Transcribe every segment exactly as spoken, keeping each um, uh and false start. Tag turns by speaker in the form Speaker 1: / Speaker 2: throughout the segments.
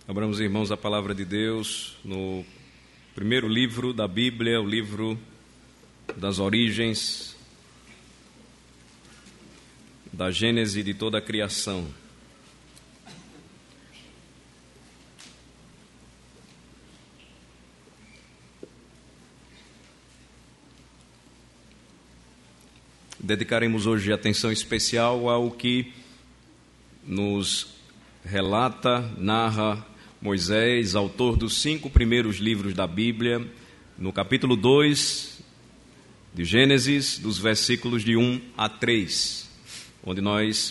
Speaker 1: Abramos, irmãos, a palavra de Deus no primeiro livro da Bíblia, o livro das origens, da Gênese de toda a criação. Dedicaremos hoje atenção especial ao que nos relata, narra Moisés, autor dos cinco primeiros livros da Bíblia, no capítulo dois de Gênesis, dos versículos de um a três, onde nós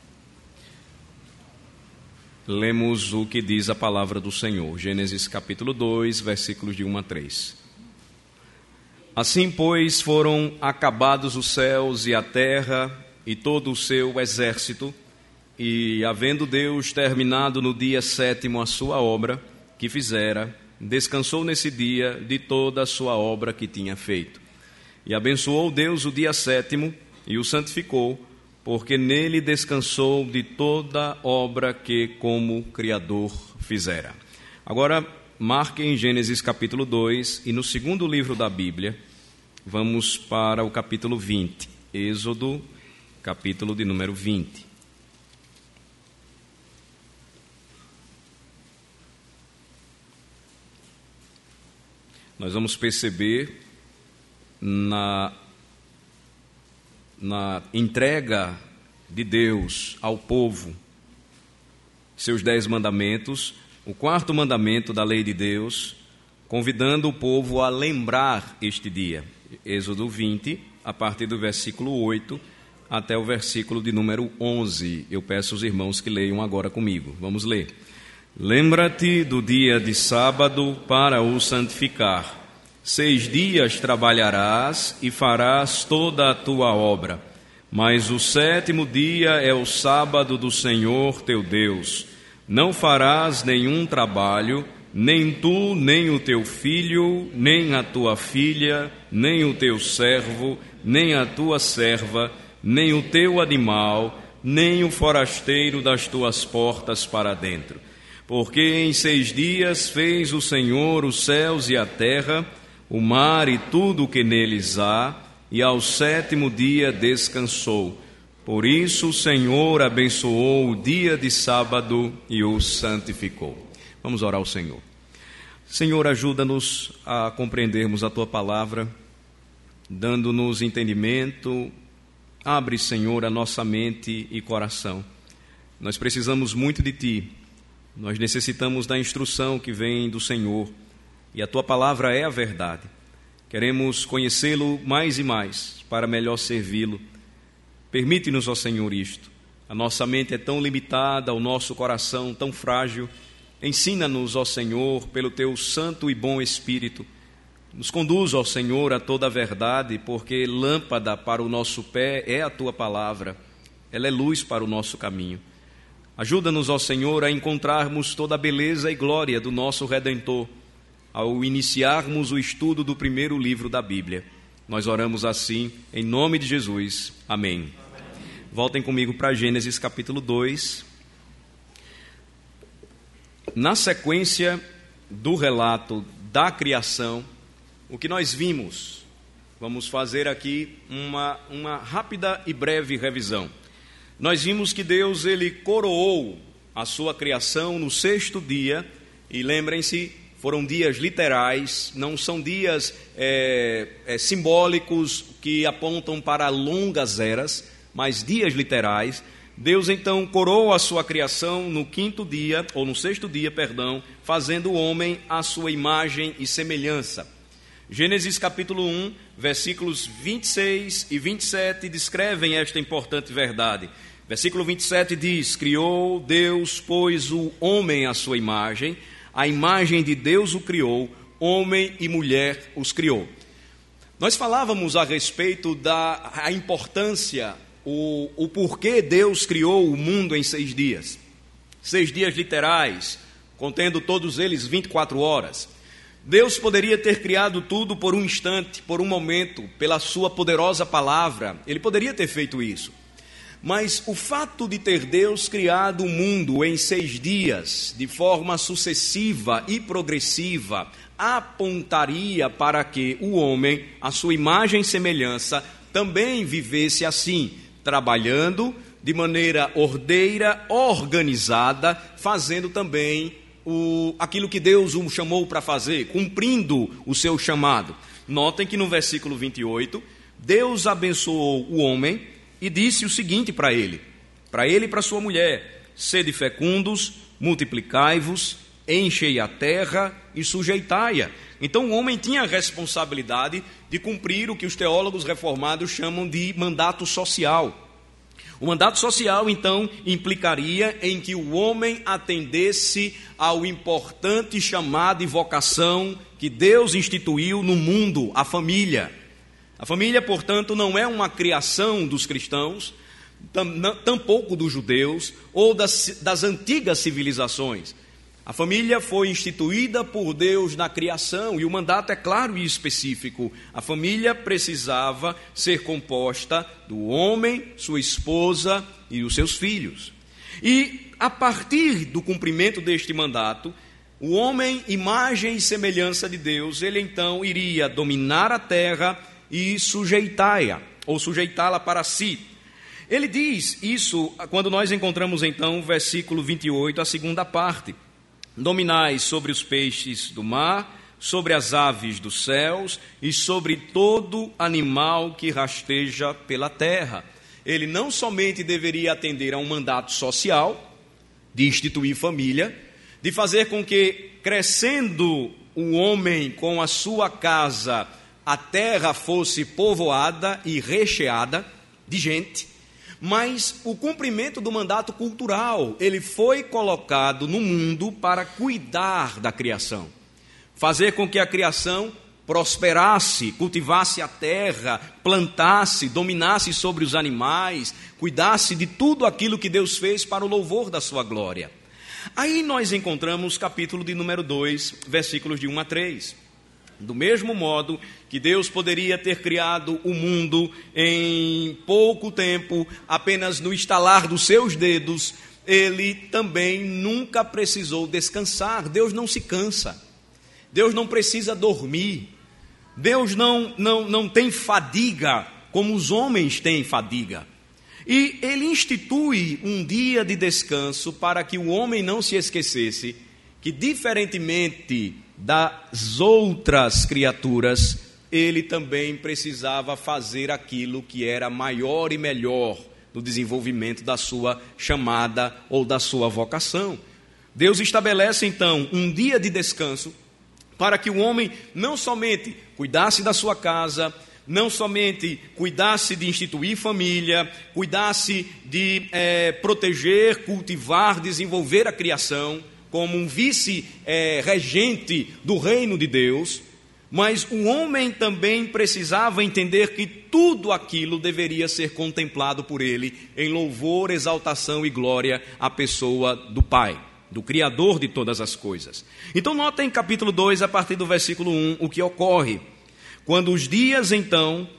Speaker 1: lemos o que diz a palavra do Senhor. Gênesis capítulo dois, versículos de um a três. Assim, pois, foram acabados os céus e a terra e todo o seu exército, e, havendo Deus terminado no dia sétimo a sua obra que fizera, descansou nesse dia de toda a sua obra que tinha feito. E abençoou Deus o dia sétimo e o santificou, porque nele descansou de toda obra que como Criador fizera. Agora, marque em Gênesis capítulo dois, e no segundo livro da Bíblia, vamos para o capítulo vinte, Êxodo, capítulo de número vinte. Nós vamos perceber na, na entrega de Deus ao povo, seus dez mandamentos, o quarto mandamento da lei de Deus, convidando o povo a lembrar este dia. Êxodo vinte, a partir do versículo oito até o versículo de número onze. Eu peço aos irmãos que leiam agora comigo. Vamos ler. Lembra-te do dia de sábado para o santificar. Seis dias trabalharás e farás toda a tua obra. Mas o sétimo dia é o sábado do Senhor teu Deus. Não farás nenhum trabalho, nem tu, nem o teu filho, nem a tua filha, nem o teu servo, nem a tua serva, nem o teu animal, nem o forasteiro das tuas portas para dentro. Porque em seis dias fez o Senhor os céus e a terra, o mar e tudo o que neles há, e ao sétimo dia descansou. Por isso o Senhor abençoou o dia de sábado e o santificou. Vamos orar ao Senhor. Senhor, ajuda-nos a compreendermos a Tua palavra, dando-nos entendimento. Abre, Senhor, a nossa mente e coração. Nós precisamos muito de Ti. Nós necessitamos da instrução que vem do Senhor, e a Tua palavra é a verdade. Queremos conhecê-lo mais e mais, para melhor servi-lo. Permite-nos, ó Senhor, isto. A nossa mente é tão limitada, o nosso coração tão frágil. Ensina-nos, ó Senhor, pelo Teu santo e bom Espírito. Nos conduz, ó Senhor, a toda a verdade, porque lâmpada para o nosso pé é a Tua palavra. Ela é luz para o nosso caminho. Ajuda-nos, ó Senhor, a encontrarmos toda a beleza e glória do nosso Redentor, ao iniciarmos o estudo do primeiro livro da Bíblia. Nós oramos assim, em nome de Jesus. Amém. Amém. Voltem comigo para Gênesis capítulo dois. Na sequência do relato da criação, o que nós vimos, vamos fazer aqui uma, uma rápida e breve revisão. Nós vimos que Deus ele coroou a sua criação no sexto dia, e lembrem-se, foram dias literais, não são dias é, é, simbólicos que apontam para longas eras, mas dias literais. Deus então coroou a sua criação no quinto dia, ou no sexto dia, perdão, fazendo o homem à sua imagem e semelhança. Gênesis capítulo um, versículos vinte e seis e vinte e sete descrevem esta importante verdade. Versículo vinte e sete diz: criou Deus, pois, o homem à sua imagem, a imagem de Deus o criou, homem e mulher os criou. Nós falávamos a respeito da a importância, o, o porquê Deus criou o mundo em seis dias. Seis dias literais, contendo todos eles vinte e quatro horas. Deus poderia ter criado tudo por um instante, por um momento, pela sua poderosa palavra. Ele poderia ter feito isso. Mas o fato de ter Deus criado o mundo em seis dias, de forma sucessiva e progressiva, apontaria para que o homem, à sua imagem e semelhança, também vivesse assim, trabalhando de maneira ordeira, organizada, fazendo também o, aquilo que Deus o chamou para fazer, cumprindo o seu chamado. Notem que no versículo vinte e oito, Deus abençoou o homem e disse o seguinte para ele, para ele e para sua mulher: sede fecundos, multiplicai-vos, enchei a terra e sujeitai-a. Então o homem tinha a responsabilidade de cumprir o que os teólogos reformados chamam de mandato social. O mandato social, então, implicaria em que o homem atendesse ao importante chamado e vocação que Deus instituiu no mundo, a família. A família, portanto, não é uma criação dos cristãos, tampouco dos judeus ou das, das antigas civilizações. A família foi instituída por Deus na criação e o mandato é claro e específico. A família precisava ser composta do homem, sua esposa e os seus filhos. E a partir do cumprimento deste mandato, o homem, imagem e semelhança de Deus, ele então iria dominar a terra e sujeitá-la, ou sujeitá-la para si. Ele diz isso quando nós encontramos então o versículo vinte e oito, a segunda parte. Dominai sobre os peixes do mar, sobre as aves dos céus e sobre todo animal que rasteja pela terra. Ele não somente deveria atender a um mandato social, de instituir família, de fazer com que, crescendo o homem com a sua casa, a terra fosse povoada e recheada de gente, mas o cumprimento do mandato cultural, ele foi colocado no mundo para cuidar da criação, fazer com que a criação prosperasse, cultivasse a terra, plantasse, dominasse sobre os animais, cuidasse de tudo aquilo que Deus fez para o louvor da sua glória. Aí nós encontramos capítulo de número dois, versículos de um a três. Do mesmo modo que Deus poderia ter criado o mundo em pouco tempo, apenas no estalar dos seus dedos, ele também nunca precisou descansar. Deus não se cansa, Deus não precisa dormir, Deus não, não, não tem fadiga como os homens têm fadiga. E ele institui um dia de descanso para que o homem não se esquecesse que, diferentemente das outras criaturas, ele também precisava fazer aquilo que era maior e melhor no desenvolvimento da sua chamada ou da sua vocação. Deus estabelece então um dia de descanso para que o homem não somente cuidasse da sua casa, não somente cuidasse de instituir família, cuidasse de é, proteger, cultivar, desenvolver a criação, como um vice-regente é, do reino de Deus, mas o homem também precisava entender que tudo aquilo deveria ser contemplado por ele em louvor, exaltação e glória à pessoa do Pai, do Criador de todas as coisas. Então notem em capítulo dois, a partir do versículo um, o que ocorre. Quando os dias então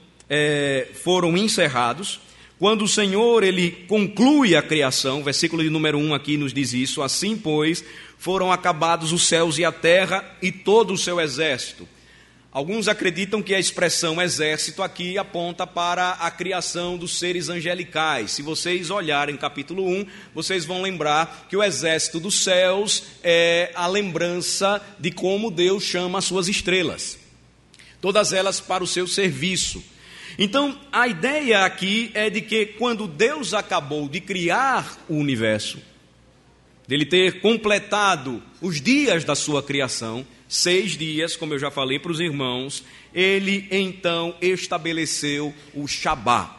Speaker 1: é, foram encerrados, quando o Senhor ele conclui a criação, versículo de número um aqui nos diz isso: assim, pois, foram acabados os céus e a terra e todo o seu exército. Alguns acreditam que a expressão exército aqui aponta para a criação dos seres angelicais. Se vocês olharem capítulo um, vocês vão lembrar que o exército dos céus é a lembrança de como Deus chama as suas estrelas, todas elas para o seu serviço. Então, a ideia aqui é de que quando Deus acabou de criar o universo, dele ter completado os dias da sua criação, seis dias, como eu já falei para os irmãos, ele então estabeleceu o Shabá.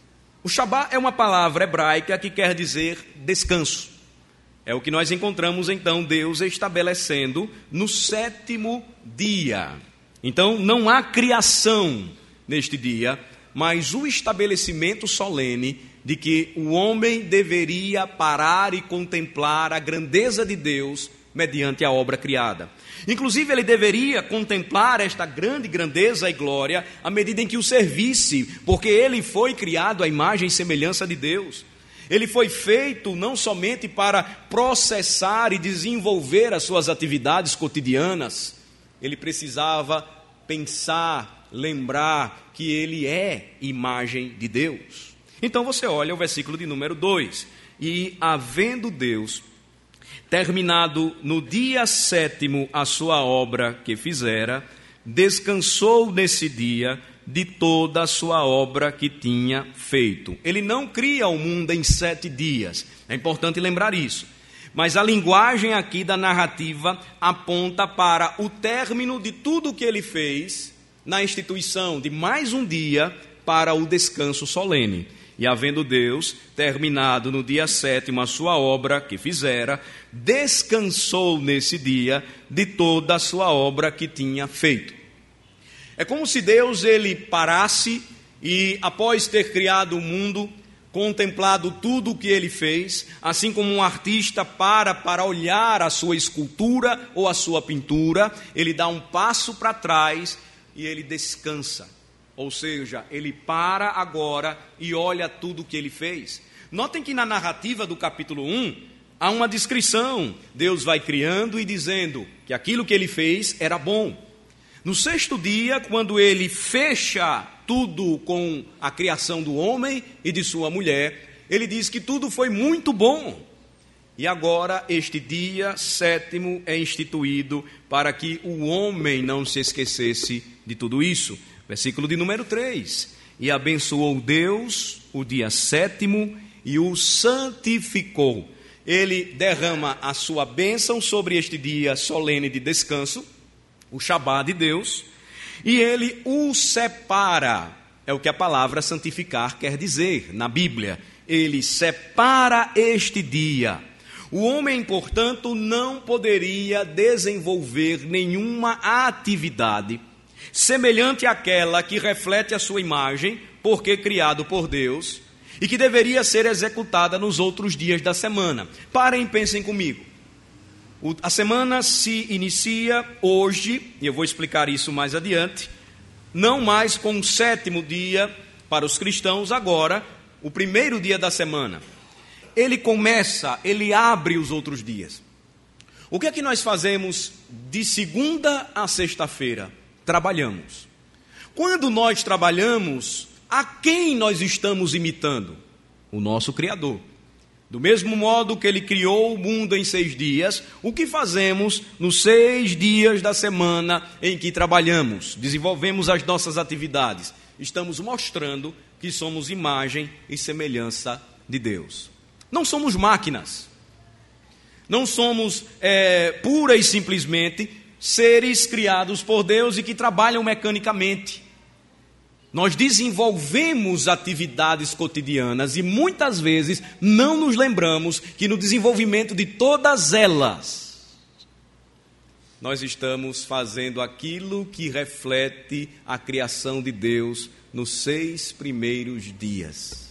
Speaker 1: O Shabá é uma palavra hebraica que quer dizer descanso. É o que nós encontramos então Deus estabelecendo no sétimo dia. Então não há criação neste dia, mas o estabelecimento solene de que o homem deveria parar e contemplar a grandeza de Deus mediante a obra criada. Inclusive, ele deveria contemplar esta grande grandeza e glória à medida em que o servisse, porque ele foi criado à imagem e semelhança de Deus. Ele foi feito não somente para processar e desenvolver as suas atividades cotidianas, ele precisava pensar, lembrar que ele é imagem de Deus. Então você olha o versículo de número dois. E havendo Deus terminado no dia sétimo a sua obra que fizera, descansou nesse dia de toda a sua obra que tinha feito. Ele não cria o mundo em sete dias. É importante lembrar isso. Mas a linguagem aqui da narrativa aponta para o término de tudo o que ele fez na instituição de mais um dia para o descanso solene. E havendo Deus terminado no dia sétimo a sua obra que fizera, descansou nesse dia de toda a sua obra que tinha feito. É como se Deus ele parasse e, após ter criado o mundo, contemplado tudo o que ele fez, assim como um artista para para olhar a sua escultura ou a sua pintura, ele dá um passo para trás e ele descansa. Ou seja, ele para agora e olha tudo o que ele fez. Notem que na narrativa do capítulo um, há uma descrição. Deus vai criando e dizendo que aquilo que ele fez era bom. No sexto dia, quando ele fecha tudo com a criação do homem e de sua mulher, ele diz que tudo foi muito bom. E agora este dia sétimo é instituído para que o homem não se esquecesse de tudo isso. Versículo de número três. E abençoou Deus o dia sétimo e o santificou. Ele derrama a sua bênção sobre este dia solene de descanso, o Shabá de Deus, e ele o separa. É o que a palavra santificar quer dizer na Bíblia. Ele separa este dia. O homem, portanto, não poderia desenvolver nenhuma atividade semelhante àquela que reflete a sua imagem, porque criado por Deus, e que deveria ser executada nos outros dias da semana. Parem e pensem comigo. O, a semana se inicia hoje, e eu vou explicar isso mais adiante, não mais com o sétimo dia para os cristãos, agora, o primeiro dia da semana. Ele começa, ele abre os outros dias. O que é que nós fazemos de segunda a sexta-feira? Trabalhamos. Quando nós trabalhamos, a quem nós estamos imitando? O nosso Criador. Do mesmo modo que Ele criou o mundo em seis dias, o que fazemos nos seis dias da semana em que trabalhamos, desenvolvemos as nossas atividades? Estamos mostrando que somos imagem e semelhança de Deus. Não somos máquinas. Não somos é, pura e simplesmente seres criados por Deus e que trabalham mecanicamente. Nós desenvolvemos atividades cotidianas e muitas vezes não nos lembramos que no desenvolvimento de todas elas, nós estamos fazendo aquilo que reflete a criação de Deus nos seis primeiros dias.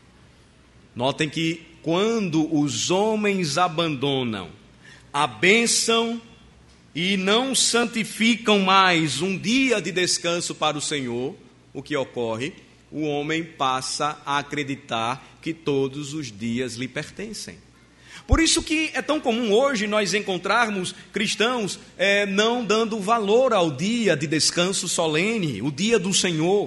Speaker 1: Notem que quando os homens abandonam a bênção e não santificam mais um dia de descanso para o Senhor, o que ocorre? O homem passa a acreditar que todos os dias lhe pertencem. Por isso que é tão comum hoje nós encontrarmos cristãos é, não dando valor ao dia de descanso solene, o dia do Senhor,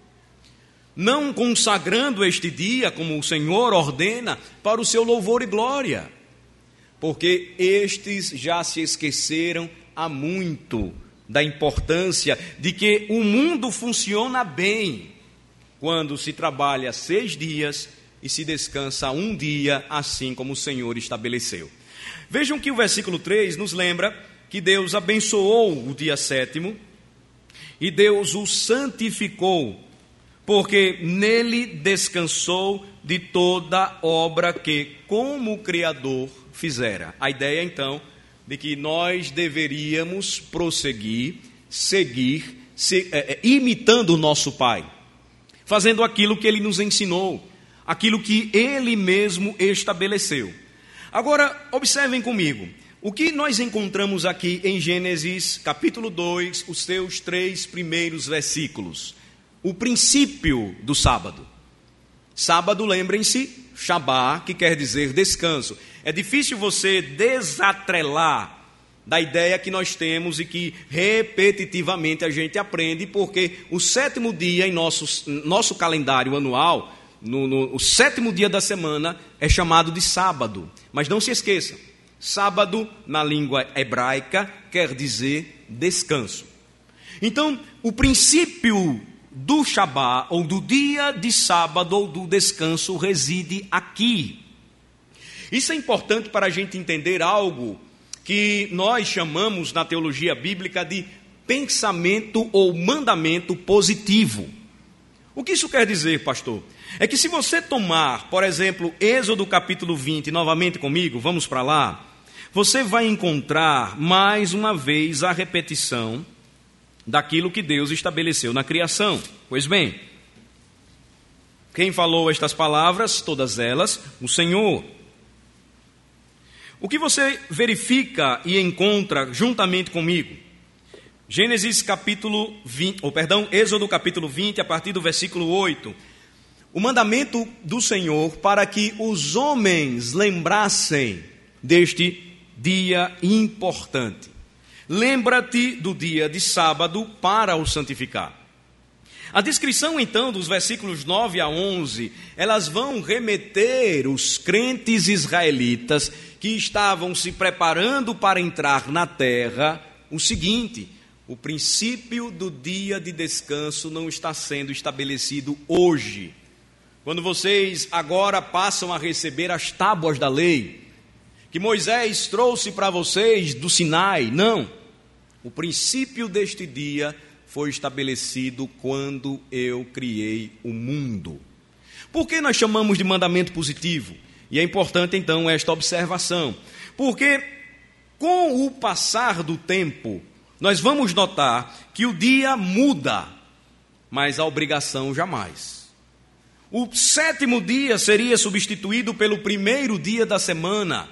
Speaker 1: não consagrando este dia como o Senhor ordena para o seu louvor e glória, porque estes já se esqueceram há muito da importância de que o mundo funciona bem quando se trabalha seis dias e se descansa um dia, assim como o Senhor estabeleceu. Vejam que o versículo três nos lembra que Deus abençoou o dia sétimo e Deus o santificou, porque nele descansou de toda obra que, como Criador, fizera. A ideia, então, de que nós deveríamos prosseguir, seguir, se, é, imitando o nosso Pai, fazendo aquilo que Ele nos ensinou, aquilo que Ele mesmo estabeleceu. Agora, observem comigo, o que nós encontramos aqui em Gênesis, capítulo dois, os seus três primeiros versículos. O princípio do sábado. Sábado, lembrem-se, Shabá, que quer dizer descanso. É difícil você desatrelar da ideia que nós temos e que repetitivamente a gente aprende, porque o sétimo dia em nosso, nosso calendário anual, no, no, o sétimo dia da semana, é chamado de sábado. Mas não se esqueça, sábado, na língua hebraica, quer dizer descanso. Então, o princípio do Shabá, ou do dia de sábado, ou do descanso, reside aqui. Isso é importante para a gente entender algo que nós chamamos na teologia bíblica de pensamento ou mandamento positivo. O que isso quer dizer, pastor? É que se você tomar, por exemplo, Êxodo capítulo vinte, novamente comigo, vamos para lá, você vai encontrar mais uma vez a repetição daquilo que Deus estabeleceu na criação. Pois bem, quem falou estas palavras, todas elas, o Senhor. O que você verifica e encontra juntamente comigo? Gênesis capítulo vinte, ou perdão, Êxodo capítulo vinte, a partir do versículo oito. O mandamento do Senhor para que os homens lembrassem deste dia importante. Lembra-te do dia de sábado para o santificar. A descrição, então, dos versículos nove a onze, elas vão remeter os crentes israelitas que estavam se preparando para entrar na terra, o seguinte: o princípio do dia de descanso não está sendo estabelecido hoje. Quando vocês agora passam a receber as tábuas da lei, que Moisés trouxe para vocês do Sinai, não. O princípio deste dia foi estabelecido quando eu criei o mundo. Por que nós chamamos de mandamento positivo? E é importante então esta observação, porque com o passar do tempo, nós vamos notar que o dia muda, mas a obrigação jamais. O sétimo dia seria substituído pelo primeiro dia da semana,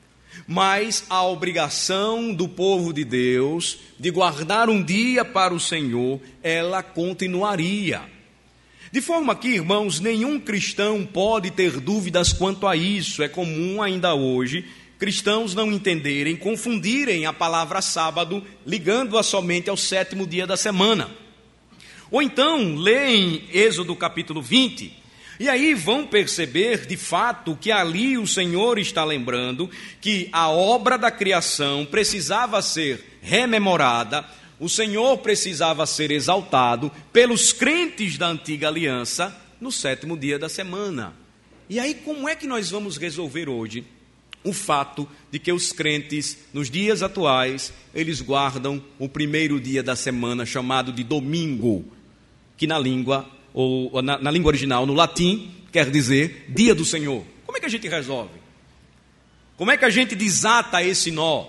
Speaker 1: mas a obrigação do povo de Deus de guardar um dia para o Senhor, ela continuaria. De forma que, irmãos, nenhum cristão pode ter dúvidas quanto a isso. É comum ainda hoje cristãos não entenderem, confundirem a palavra sábado, ligando-a somente ao sétimo dia da semana. Ou então, leem Êxodo capítulo vinte, e aí vão perceber, de fato, que ali o Senhor está lembrando que a obra da criação precisava ser rememorada, o Senhor precisava ser exaltado pelos crentes da antiga aliança no sétimo dia da semana. E aí como é que nós vamos resolver hoje o fato de que os crentes, nos dias atuais, eles guardam o primeiro dia da semana, chamado de domingo, que na língua, ou na, na língua original, no latim, quer dizer dia do Senhor? Como é que a gente resolve? Como é que a gente desata esse nó?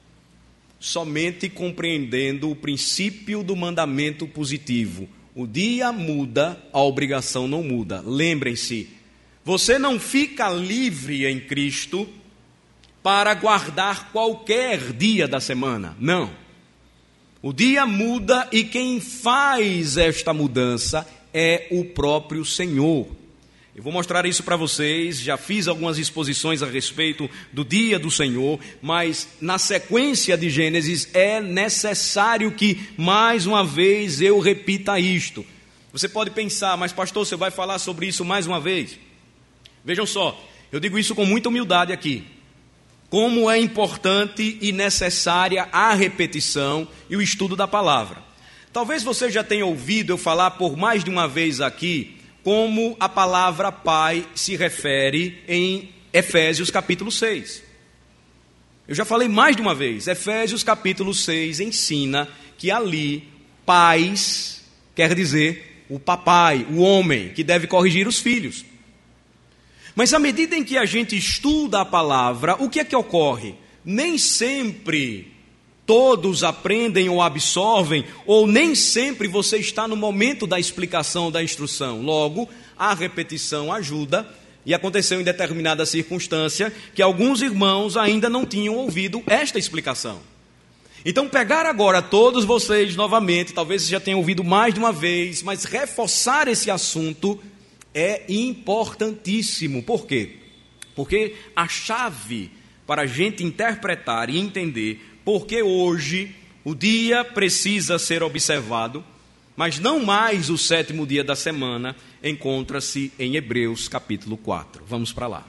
Speaker 1: Somente compreendendo o princípio do mandamento positivo. O dia muda, a obrigação não muda. Lembrem-se, você não fica livre em Cristo para guardar qualquer dia da semana. Não. O dia muda e quem faz esta mudança é o próprio Senhor. Eu vou mostrar isso para vocês, já fiz algumas exposições a respeito do dia do Senhor, mas na sequência de Gênesis é necessário que, mais uma vez, eu repita isto. Você pode pensar, mas pastor, você vai falar sobre isso mais uma vez? Vejam só, eu digo isso com muita humildade aqui. Como é importante e necessária a repetição e o estudo da palavra. Talvez você já tenha ouvido eu falar por mais de uma vez aqui como a palavra Pai se refere em Efésios capítulo seis. Eu já falei mais de uma vez, Efésios capítulo seis ensina que ali pais quer dizer o papai, o homem que deve corrigir os filhos. Mas à medida em que a gente estuda a palavra, o que é que ocorre? Nem sempre todos aprendem ou absorvem, ou nem sempre você está no momento da explicação, da instrução. Logo, a repetição ajuda, e aconteceu em determinada circunstância que alguns irmãos ainda não tinham ouvido esta explicação. Então, pegar agora todos vocês novamente, talvez vocês já tenham ouvido mais de uma vez, mas reforçar esse assunto é importantíssimo. Por quê? Porque a chave para a gente interpretar e entender por que hoje o dia precisa ser observado, mas não mais o sétimo dia da semana, encontra-se em Hebreus capítulo quatro. Vamos para lá.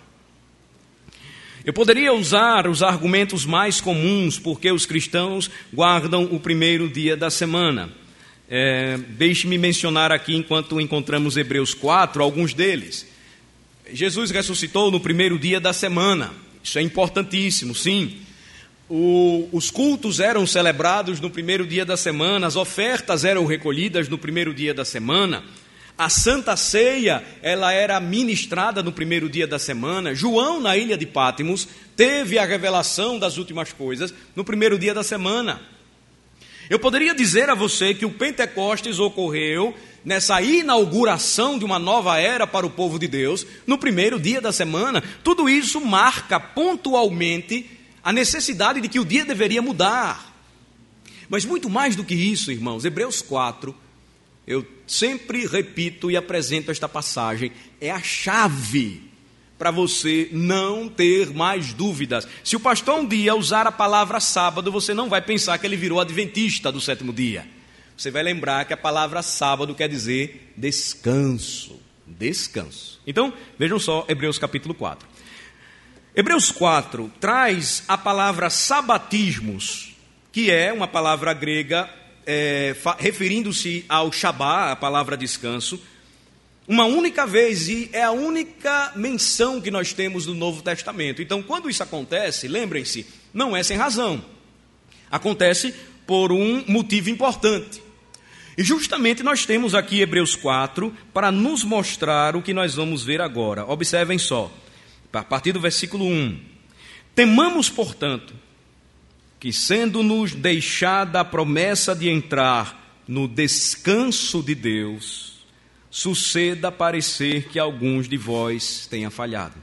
Speaker 1: Eu poderia usar os argumentos mais comuns porque os cristãos guardam o primeiro dia da semana. É, deixe-me mencionar aqui, enquanto encontramos Hebreus quatro, alguns deles. Jesus ressuscitou no primeiro dia da semana. Isso é importantíssimo, sim. O, os cultos eram celebrados no primeiro dia da semana, as ofertas eram recolhidas no primeiro dia da semana. A Santa Ceia, ela era ministrada no primeiro dia da semana. João, na ilha de Pátimos, teve a revelação das últimas coisas no primeiro dia da semana. Eu poderia dizer a você que o Pentecostes ocorreu nessa inauguração de uma nova era para o povo de Deus no primeiro dia da semana. Tudo isso marca pontualmente a necessidade de que o dia deveria mudar. Mas muito mais do que isso, irmãos, Hebreus quatro, eu sempre repito e apresento esta passagem, é a chave para você não ter mais dúvidas. Se o pastor um dia usar a palavra sábado, você não vai pensar que ele virou adventista do sétimo dia. Você vai lembrar que a palavra sábado quer dizer descanso. Descanso. Então, vejam só Hebreus capítulo quatro. Hebreus quatro traz a palavra sabatismos, que é uma palavra grega é, referindo-se ao Shabá, a palavra descanso, uma única vez, e é a única menção que nós temos no Novo Testamento. Então, quando isso acontece, lembrem-se, não é sem razão. Acontece por um motivo importante. E justamente nós temos aqui Hebreus quatro para nos mostrar o que nós vamos ver agora. Observem só, a partir do versículo um. Temamos, portanto, que sendo-nos deixada a promessa de entrar no descanso de Deus, suceda parecer que alguns de vós tenha falhado.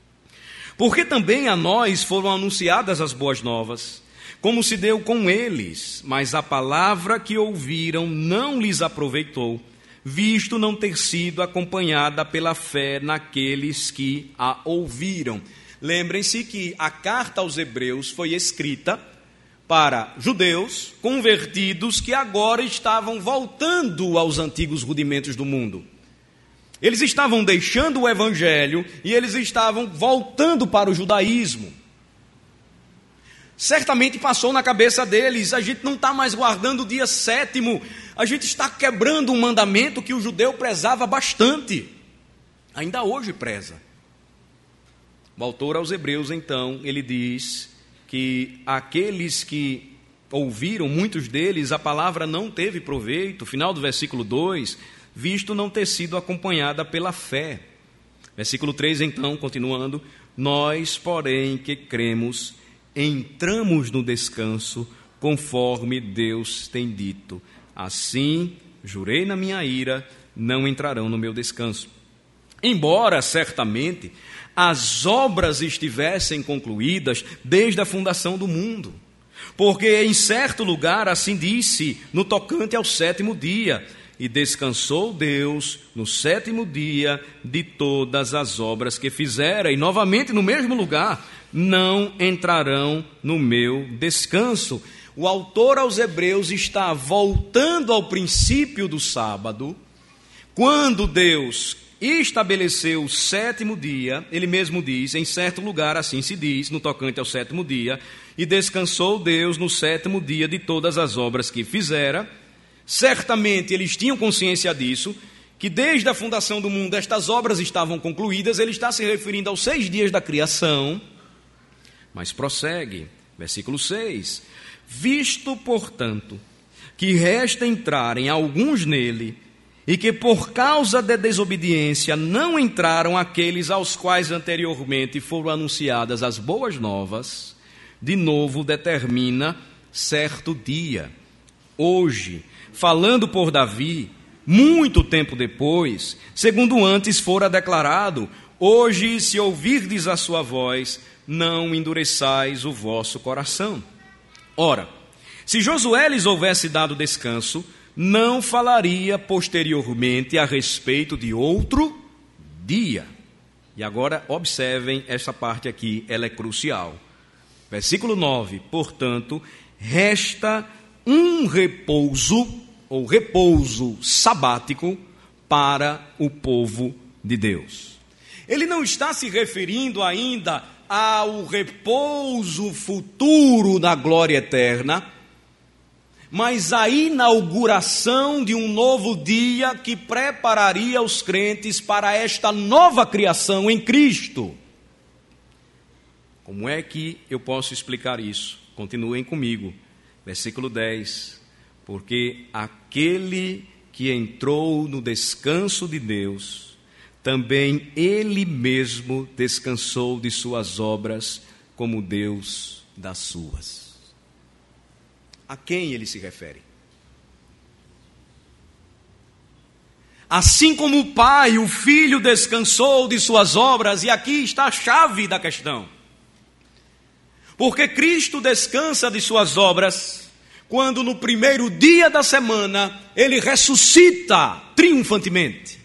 Speaker 1: Porque também a nós foram anunciadas as boas novas, como se deu com eles, mas a palavra que ouviram não lhes aproveitou, visto não ter sido acompanhada pela fé naqueles que a ouviram. Lembrem-se que a carta aos Hebreus foi escrita para judeus convertidos que agora estavam voltando aos antigos rudimentos do mundo. Eles estavam deixando o evangelho e eles estavam voltando para o judaísmo. Certamente passou na cabeça deles, a gente não está mais guardando o dia sétimo, a gente está quebrando um mandamento que o judeu prezava bastante. Ainda hoje preza. O autor aos Hebreus, então, ele diz que aqueles que ouviram, muitos deles, a palavra não teve proveito, final do versículo dois, visto não ter sido acompanhada pela fé. Versículo três, então, continuando, nós, porém, que cremos, entramos no descanso, conforme Deus tem dito. Assim, jurei na minha ira, não entrarão no meu descanso. Embora, certamente, as obras estivessem concluídas desde a fundação do mundo. Porque em certo lugar assim disse, no tocante ao sétimo dia, e descansou Deus no sétimo dia de todas as obras que fizera. E novamente no mesmo lugar, não entrarão no meu descanso. O autor aos Hebreus está voltando ao princípio do sábado, quando Deus estabeleceu o sétimo dia. Ele mesmo diz, em certo lugar assim se diz, no tocante ao sétimo dia, e descansou Deus no sétimo dia de todas as obras que fizera. Certamente eles tinham consciência disso, que desde a fundação do mundo estas obras estavam concluídas. Ele está se referindo aos seis dias da criação, mas prossegue, versículo seis, visto, portanto, que resta entrarem alguns nele, e que por causa da desobediência não entraram aqueles aos quais anteriormente foram anunciadas as boas novas, de novo determina certo dia, hoje, falando por Davi, muito tempo depois, segundo antes fora declarado, hoje se ouvirdes a sua voz, não endureçais o vosso coração. Ora, se Josué lhes houvesse dado descanso, não falaria posteriormente a respeito de outro dia. E agora observem essa parte aqui, ela é crucial. Versículo nove, portanto, resta um repouso, ou repouso sabático, para o povo de Deus. Ele não está se referindo ainda ao repouso futuro da glória eterna, mas à inauguração de um novo dia que prepararia os crentes para esta nova criação em Cristo. Como é que eu posso explicar isso? Continuem comigo. Versículo dez. Porque aquele que entrou no descanso de Deus, também ele mesmo descansou de suas obras, como Deus das suas. A quem ele se refere? Assim como o Pai, o Filho descansou de suas obras, e aqui está a chave da questão. Porque Cristo descansa de suas obras, quando no primeiro dia da semana, ele ressuscita triunfantemente.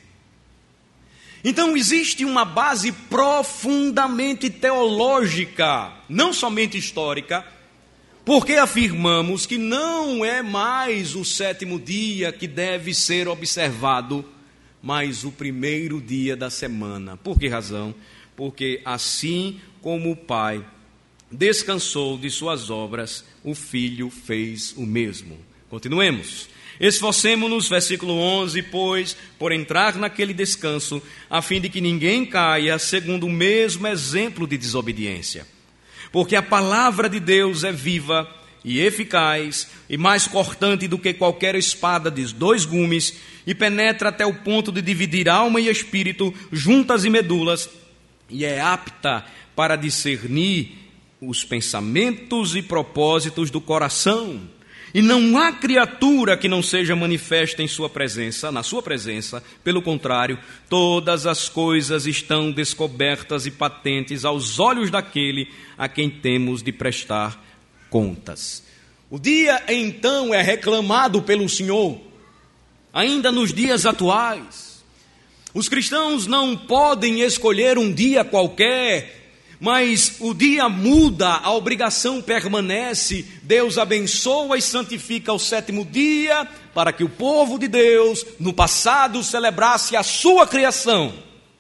Speaker 1: Então existe uma base profundamente teológica, não somente histórica, porque afirmamos que não é mais o sétimo dia que deve ser observado, mas o primeiro dia da semana. Por que razão? Porque assim como o Pai descansou de suas obras, o Filho fez o mesmo. Continuemos. Esforcemo-nos, versículo onze, pois, por entrar naquele descanso, a fim de que ninguém caia segundo o mesmo exemplo de desobediência. Porque a palavra de Deus é viva e eficaz, e mais cortante do que qualquer espada de dois gumes, e penetra até o ponto de dividir alma e espírito, juntas e medulas, e é apta para discernir os pensamentos e propósitos do coração. E não há criatura que não seja manifesta em sua presença, na sua presença. Pelo contrário, todas as coisas estão descobertas e patentes aos olhos daquele a quem temos de prestar contas. O dia, então, é reclamado pelo Senhor, ainda nos dias atuais. Os cristãos não podem escolher um dia qualquer, mas o dia muda, a obrigação permanece. Deus abençoa e santifica o sétimo dia para que o povo de Deus, no passado, celebrasse a sua criação.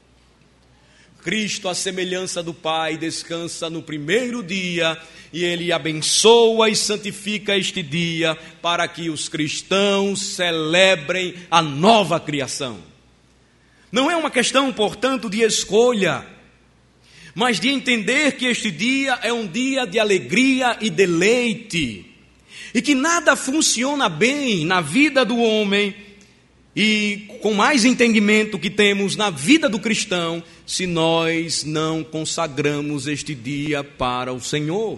Speaker 1: Cristo, à semelhança do Pai, descansa no primeiro dia e Ele abençoa e santifica este dia para que os cristãos celebrem a nova criação. Não é uma questão, portanto, de escolha, mas de entender que este dia é um dia de alegria e deleite, e que nada funciona bem na vida do homem, e com mais entendimento que temos na vida do cristão, se nós não consagramos este dia para o Senhor.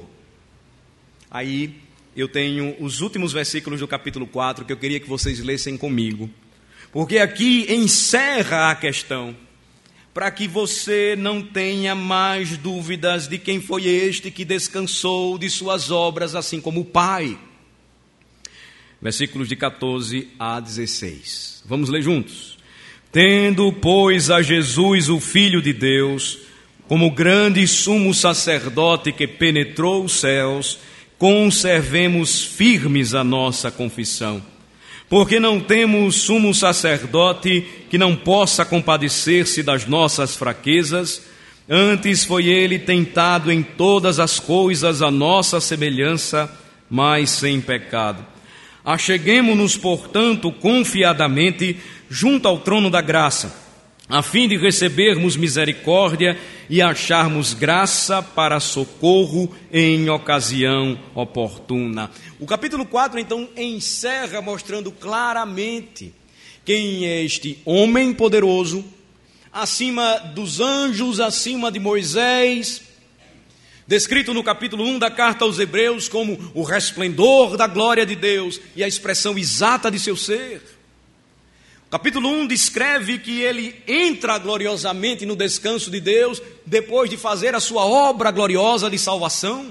Speaker 1: Aí eu tenho os últimos versículos do capítulo quatro que eu queria que vocês lessem comigo, porque aqui encerra a questão, para que você não tenha mais dúvidas de quem foi este que descansou de suas obras, assim como o Pai. Versículos de catorze a dezesseis. Vamos ler juntos. Tendo, pois, a Jesus, o Filho de Deus, como grande sumo sacerdote que penetrou os céus, conservemos firmes a nossa confissão. Porque não temos sumo sacerdote que não possa compadecer-se das nossas fraquezas, antes foi ele tentado em todas as coisas à nossa semelhança, mas sem pecado. Acheguemo-nos, portanto, confiadamente junto ao trono da graça, a fim de recebermos misericórdia e acharmos graça para socorro em ocasião oportuna. O capítulo quatro, então, encerra mostrando claramente quem é este homem poderoso, acima dos anjos, acima de Moisés, descrito no capítulo um da carta aos Hebreus como o resplendor da glória de Deus e a expressão exata de seu ser. O capítulo um descreve que ele entra gloriosamente no descanso de Deus depois de fazer a sua obra gloriosa de salvação.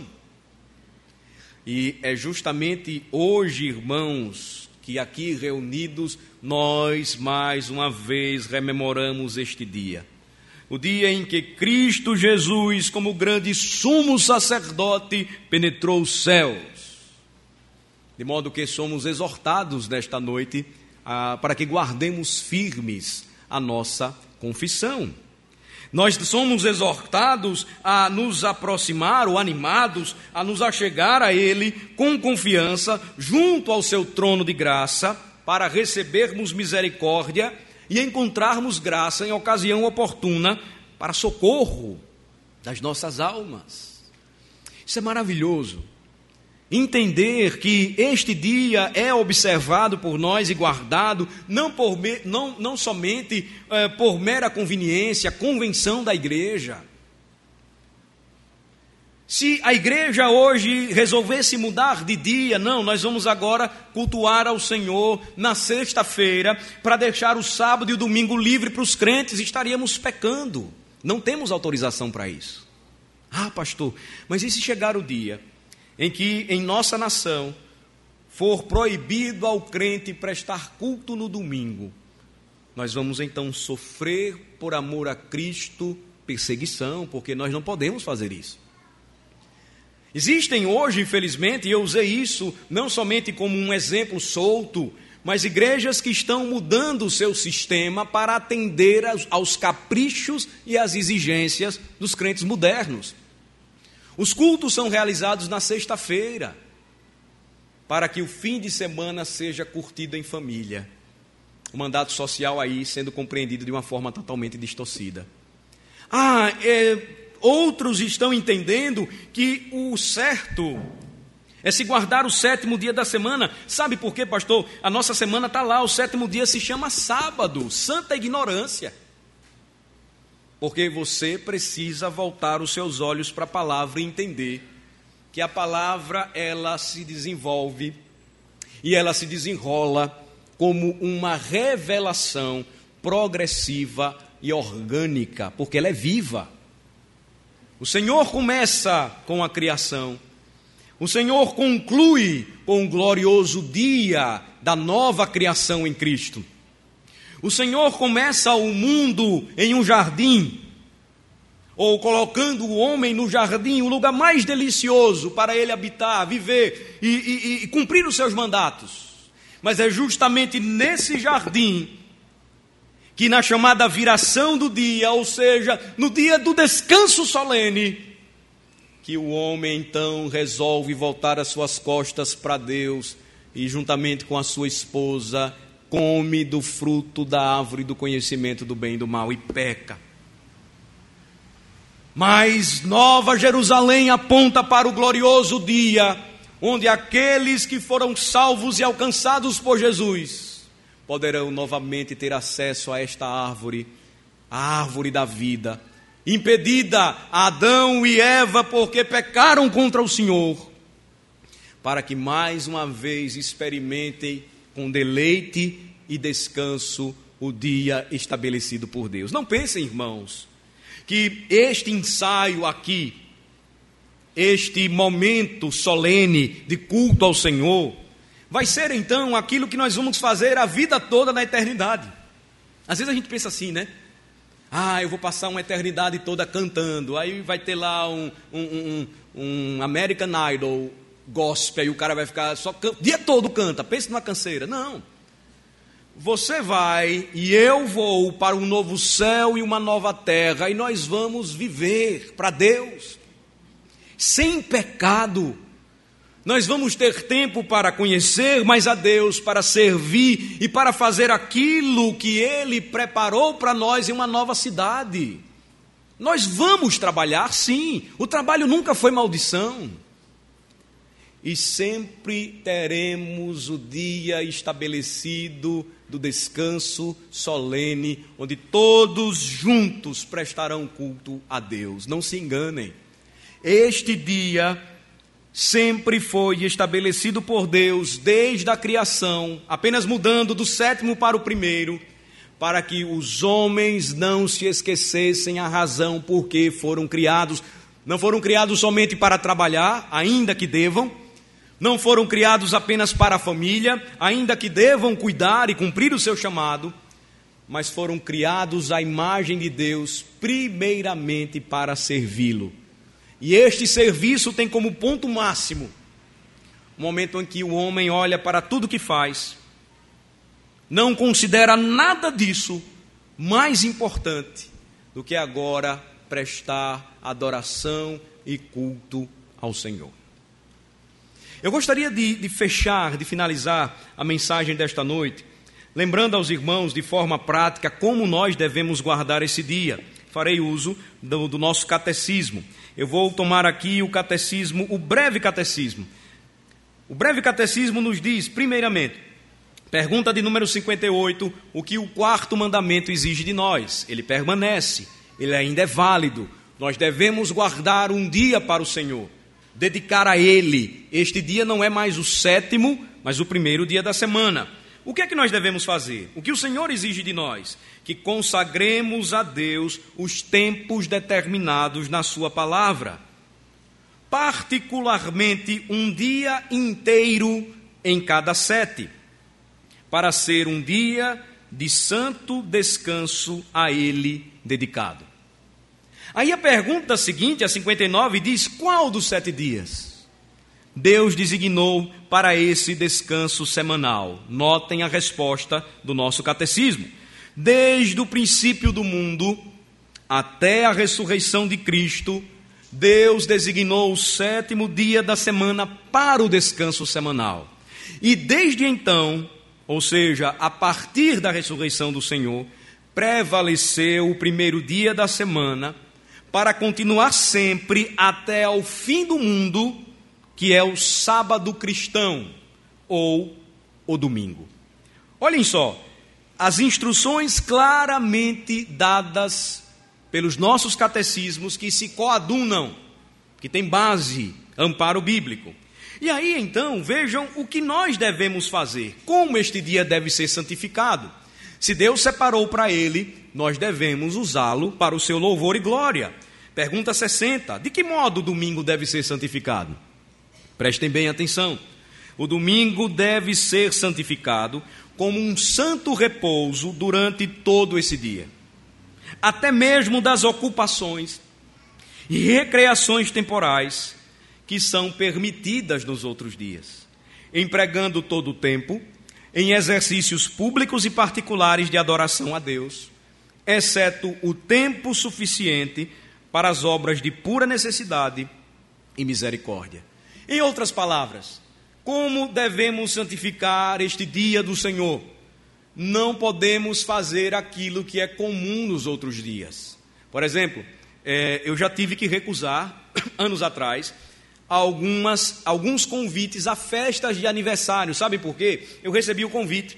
Speaker 1: E é justamente hoje, irmãos, que aqui reunidos nós mais uma vez rememoramos este dia. o dia em que Cristo Jesus, como grande sumo sacerdote, penetrou os céus. De modo que somos exortados nesta noite ah, para que guardemos firmes a nossa confissão. Nós somos exortados a nos aproximar ou animados a nos achegar a Ele com confiança junto ao seu trono de graça para recebermos misericórdia e encontrarmos graça em ocasião oportuna para socorro das nossas almas. Isso é maravilhoso. Entender que este dia é observado por nós e guardado, não, por, não, não somente é, por mera conveniência, convenção da igreja. Se a igreja hoje resolvesse mudar de dia, não, nós vamos agora cultuar ao Senhor na sexta-feira, para deixar o sábado e o domingo livre para os crentes, estaríamos pecando. Não temos autorização para isso. Ah, pastor, mas e se chegar o dia em que em nossa nação for proibido ao crente prestar culto no domingo? Nós vamos então sofrer por amor a Cristo perseguição, porque nós não podemos fazer isso. Existem hoje, infelizmente, e eu usei isso não somente como um exemplo solto, mas igrejas que estão mudando o seu sistema para atender aos, aos caprichos e às exigências dos crentes modernos. Os cultos são realizados na sexta-feira, para que o fim de semana seja curtido em família. O mandato social aí sendo compreendido de uma forma totalmente distorcida. Ah, é, outros estão entendendo que o certo é se guardar o sétimo dia da semana. Sabe por quê, pastor? A nossa semana está lá, o sétimo dia se chama sábado, santa ignorância. Porque você precisa voltar os seus olhos para a palavra e entender que a palavra, ela se desenvolve e ela se desenrola como uma revelação progressiva e orgânica, porque ela é viva. O Senhor começa com a criação, o Senhor conclui com o glorioso dia da nova criação em Cristo. O Senhor começa o mundo em um jardim, ou colocando o homem no jardim, o lugar mais delicioso para ele habitar, viver e, e, e cumprir os seus mandatos. Mas é justamente nesse jardim que na chamada viração do dia, ou seja, no dia do descanso solene, que o homem então resolve voltar as suas costas para Deus e juntamente com a sua esposa come do fruto da árvore do conhecimento do bem e do mal e peca. Mas Nova Jerusalém aponta para o glorioso dia, onde aqueles que foram salvos e alcançados por Jesus poderão novamente ter acesso a esta árvore, a árvore da vida, impedida a Adão e Eva porque pecaram contra o Senhor, para que mais uma vez experimentem com deleite e descanso o dia estabelecido por Deus. Não pensem, irmãos, que este ensaio aqui, este momento solene de culto ao Senhor, vai ser então aquilo que nós vamos fazer a vida toda na eternidade. Às vezes a gente pensa assim, né? Ah, eu vou passar uma eternidade toda cantando, aí vai ter lá um, um, um, um American Idol gospel, e o cara vai ficar só o dia todo canta, pense numa canseira. Não, você vai e eu vou para um novo céu e uma nova terra, e nós vamos viver para Deus sem pecado. Nós vamos ter tempo para conhecer mais a Deus, para servir e para fazer aquilo que Ele preparou para nós em uma nova cidade. Nós vamos trabalhar, sim, o trabalho nunca foi maldição. E sempre teremos o dia estabelecido do descanso solene, onde todos juntos prestarão culto a Deus. Não se enganem, este dia sempre foi estabelecido por Deus desde a criação, apenas mudando do sétimo para o primeiro, para que os homens não se esquecessem a razão por que foram criados. Não foram criados somente para trabalhar, ainda que devam. Não foram criados apenas para a família, ainda que devam cuidar e cumprir o seu chamado, mas foram criados à imagem de Deus, primeiramente para servi-lo. E este serviço tem como ponto máximo o momento em que o homem olha para tudo que faz, não considera nada disso mais importante do que agora prestar adoração e culto ao Senhor. Eu gostaria de, de fechar, de finalizar a mensagem desta noite, lembrando aos irmãos de forma prática como nós devemos guardar esse dia. Farei uso do, do nosso catecismo. Eu vou tomar aqui o catecismo, o breve catecismo. O breve catecismo nos diz, primeiramente, pergunta de número cinquenta e oito, o que o quarto mandamento exige de nós. Ele permanece, ele ainda é válido. Nós devemos guardar um dia para o Senhor, dedicar a Ele. Este dia não é mais o sétimo, mas o primeiro dia da semana. O que é que nós devemos fazer? O que o Senhor exige de nós? Que consagremos a Deus os tempos determinados na Sua palavra. Particularmente um dia inteiro em cada sete, para ser um dia de santo descanso a Ele dedicado. Aí a pergunta seguinte, a cinquenta e nove, diz: qual dos sete dias Deus designou para esse descanso semanal? Notem a resposta do nosso catecismo. Desde o princípio do mundo até a ressurreição de Cristo, Deus designou o sétimo dia da semana para o descanso semanal. E desde então, ou seja, a partir da ressurreição do Senhor, prevaleceu o primeiro dia da semana para continuar sempre até ao fim do mundo, que é o sábado cristão ou o domingo. Olhem só, as instruções claramente dadas pelos nossos catecismos que se coadunam, que tem base, amparo bíblico. E aí então vejam o que nós devemos fazer, como este dia deve ser santificado. Se Deus separou para ele, nós devemos usá-lo para o seu louvor e glória. Pergunta sessenta, de que modo o domingo deve ser santificado? Prestem bem atenção. O domingo deve ser santificado como um santo repouso durante todo esse dia, até mesmo das ocupações e recreações temporais que são permitidas nos outros dias, empregando todo o tempo em exercícios públicos e particulares de adoração a Deus, exceto o tempo suficiente para as obras de pura necessidade e misericórdia. Em outras palavras, como devemos santificar este dia do Senhor? Não podemos fazer aquilo que é comum nos outros dias. Por exemplo, é, eu já tive que recusar, anos atrás, algumas, alguns convites a festas de aniversário. Sabe por quê? Eu recebi o convite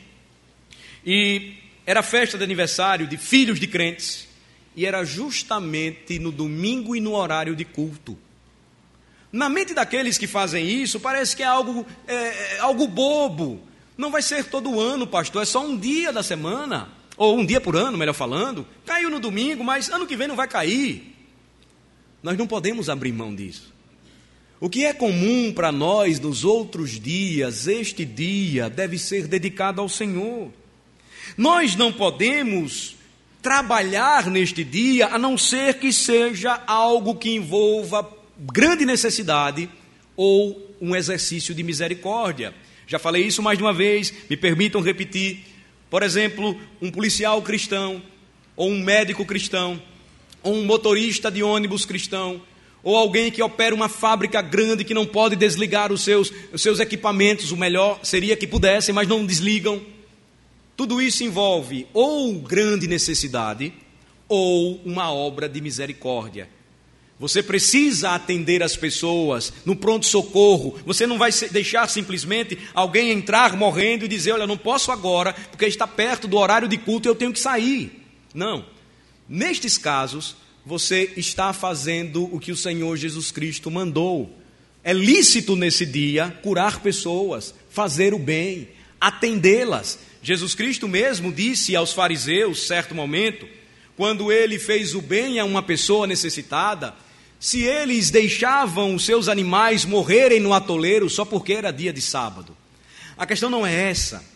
Speaker 1: e era festa de aniversário de filhos de crentes e era justamente no domingo e no horário de culto. Na mente daqueles que fazem isso, parece que é algo, é, é algo bobo. Não vai ser todo ano, pastor, é só um dia da semana, ou um dia por ano, melhor falando. Caiu no domingo, mas ano que vem não vai cair. Nós não podemos abrir mão disso. O que é comum para nós nos outros dias, este dia deve ser dedicado ao Senhor. Nós não podemos trabalhar neste dia, a não ser que seja algo que envolva grande necessidade ou um exercício de misericórdia. Já falei isso mais de uma vez, me permitam repetir. Por exemplo, um policial cristão, ou um médico cristão, ou um motorista de ônibus cristão, ou alguém que opera uma fábrica grande que não pode desligar os seus, os seus equipamentos. O melhor seria que pudessem, mas não desligam. Tudo isso envolve ou grande necessidade ou uma obra de misericórdia. Você precisa atender as pessoas no pronto-socorro. Você não vai deixar simplesmente alguém entrar morrendo e dizer: olha, não posso agora, porque está perto do horário de culto e eu tenho que sair. Não. Nestes casos, você está fazendo o que o Senhor Jesus Cristo mandou. É lícito nesse dia curar pessoas, fazer o bem, atendê-las. Jesus Cristo mesmo disse aos fariseus, certo momento, quando ele fez o bem a uma pessoa necessitada, se eles deixavam os seus animais morrerem no atoleiro só porque era dia de sábado. A questão não é essa.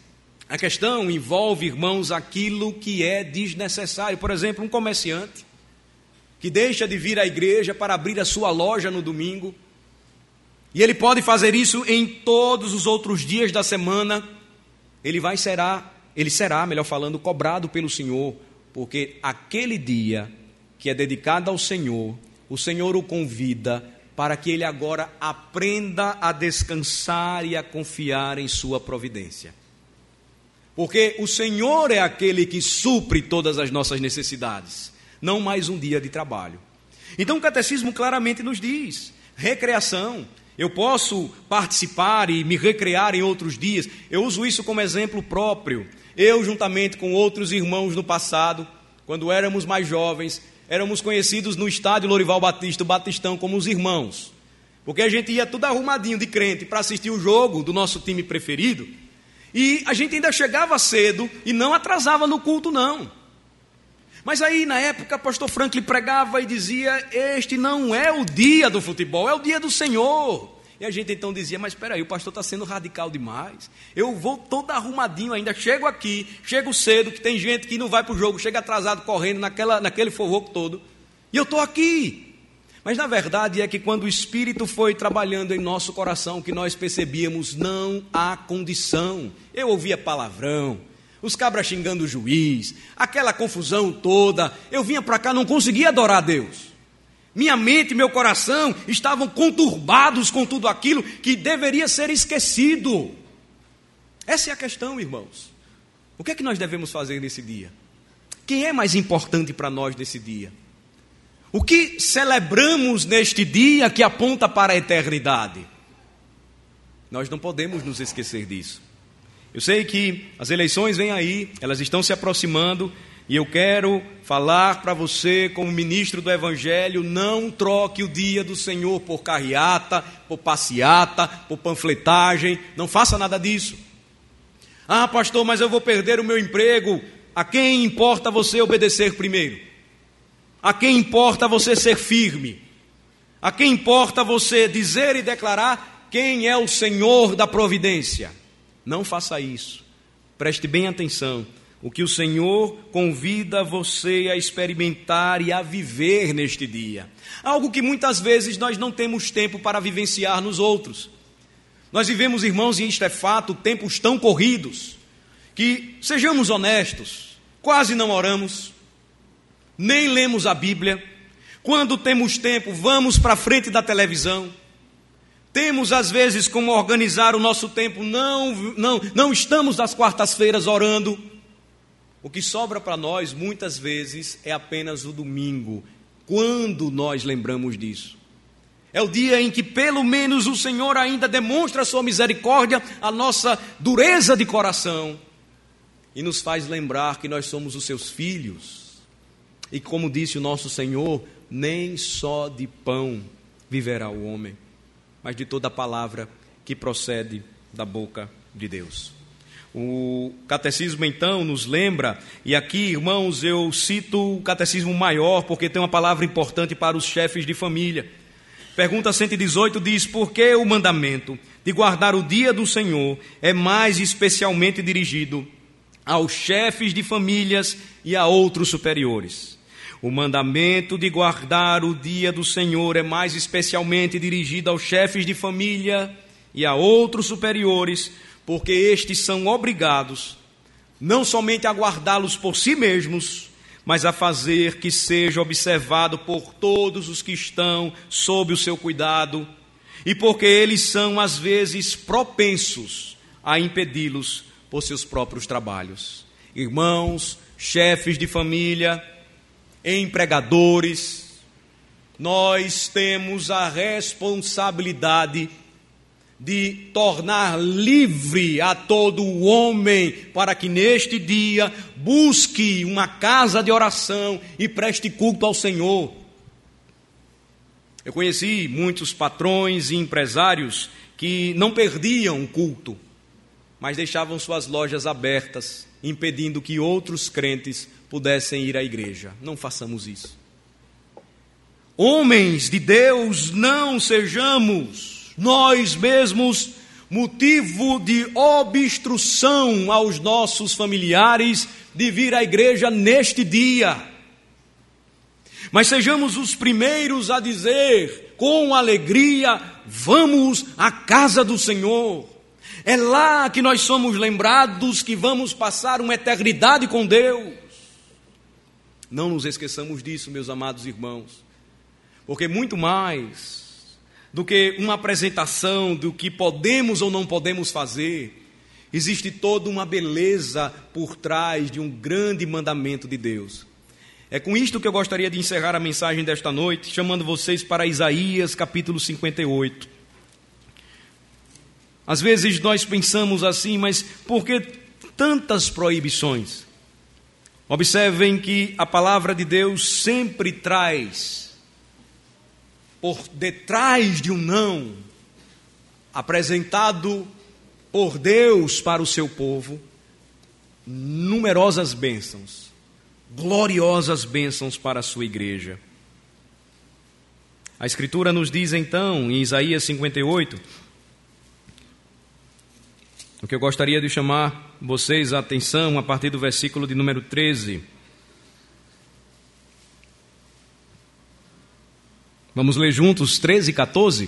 Speaker 1: A questão envolve, irmãos, aquilo que é desnecessário. Por exemplo, um comerciante que deixa de vir à igreja para abrir a sua loja no domingo, e ele pode fazer isso em todos os outros dias da semana. Ele vai será, ele será, melhor falando, cobrado pelo Senhor, porque aquele dia que é dedicado ao Senhor, o Senhor o convida para que ele agora aprenda a descansar e a confiar em sua providência. Porque o Senhor é aquele que supre todas as nossas necessidades, não mais um dia de trabalho. Então o catecismo claramente nos diz: recreação. Eu posso participar e me recrear em outros dias. Eu uso isso como exemplo próprio. Eu, juntamente com outros irmãos no passado, quando éramos mais jovens, éramos conhecidos no estádio Lorival Batista, o Batistão, como os irmãos. Porque a gente ia tudo arrumadinho de crente para assistir o jogo do nosso time preferido. E a gente ainda chegava cedo e não atrasava no culto, não. Mas aí, na época, o pastor Franklin pregava e dizia: este não é o dia do futebol, é o dia do Senhor. E a gente então dizia: mas espera aí, o pastor está sendo radical demais. Eu vou todo arrumadinho ainda, chego aqui, chego cedo, que tem gente que não vai para o jogo, chega atrasado correndo naquela, naquele forroco todo. E eu estou aqui. Mas na verdade é que quando o Espírito foi trabalhando em nosso coração, que nós percebíamos: não há condição. Eu ouvia palavrão, os cabras xingando o juiz, aquela confusão toda. Eu vinha para cá, não conseguia adorar a Deus. Minha mente e meu coração estavam conturbados com tudo aquilo que deveria ser esquecido. Essa é a questão, irmãos. O que é que nós devemos fazer nesse dia? Quem é mais importante para nós nesse dia? O que celebramos neste dia que aponta para a eternidade? Nós não podemos nos esquecer disso. Eu sei que as eleições vêm aí, elas estão se aproximando, e eu quero falar para você, como ministro do Evangelho: não troque o dia do Senhor por carreata, por passeata, por panfletagem, não faça nada disso. Ah, pastor, mas eu vou perder o meu emprego. A quem importa você obedecer primeiro? A quem importa você ser firme? A quem importa você dizer e declarar quem é o Senhor da providência? Não faça isso. Preste bem atenção. O que o Senhor convida você a experimentar e a viver neste dia. Algo que muitas vezes nós não temos tempo para vivenciar nos outros. Nós vivemos, irmãos, e isto é fato, tempos tão corridos, que, sejamos honestos, quase não oramos, nem lemos a Bíblia. Quando temos tempo, vamos para a frente da televisão. Temos às vezes como organizar o nosso tempo, não, não, não estamos nas quartas-feiras orando. O que sobra para nós muitas vezes é apenas o domingo, quando nós lembramos disso. É o dia em que pelo menos o Senhor ainda demonstra a sua misericórdia, a nossa dureza de coração, e nos faz lembrar que nós somos os seus filhos. E como disse o nosso Senhor: nem só de pão viverá o homem, mas de toda a palavra que procede da boca de Deus. O catecismo então nos lembra, e aqui, irmãos, eu cito o catecismo maior, porque tem uma palavra importante para os chefes de família. Pergunta cento e dezoito diz: por que o mandamento de guardar o dia do Senhor é mais especialmente dirigido aos chefes de famílias e a outros superiores? O mandamento de guardar o dia do Senhor é mais especialmente dirigido aos chefes de família e a outros superiores, porque estes são obrigados não somente a guardá-los por si mesmos, mas a fazer que seja observado por todos os que estão sob o seu cuidado, e porque eles são às vezes propensos a impedi-los por seus próprios trabalhos. Irmãos, chefes de família, empregadores, nós temos a responsabilidade de tornar livre a todo o homem, para que neste dia busque uma casa de oração e preste culto ao Senhor. Eu conheci muitos patrões e empresários que não perdiam o culto, mas deixavam suas lojas abertas, impedindo que outros crentes pudessem ir à igreja. Não façamos isso. Homens de Deus, não sejamos nós mesmos motivo de obstrução aos nossos familiares de vir à igreja neste dia. Mas sejamos os primeiros a dizer, com alegria, vamos à casa do Senhor. É lá que nós somos lembrados que vamos passar uma eternidade com Deus. Não nos esqueçamos disso, meus amados irmãos, porque muito mais do que uma apresentação do que podemos ou não podemos fazer, existe toda uma beleza por trás de um grande mandamento de Deus. É com isto que eu gostaria de encerrar a mensagem desta noite, chamando vocês para Isaías capítulo cinquenta e oito. Às vezes nós pensamos assim, mas por que tantas proibições? Observem que a palavra de Deus sempre traz, por detrás de um não, apresentado por Deus para o seu povo, numerosas bênçãos, gloriosas bênçãos para a sua igreja. A Escritura nos diz então, em Isaías cinquenta e oito, o que eu gostaria de chamar vocês a atenção a partir do versículo de número treze. Vamos ler juntos treze e quatorze?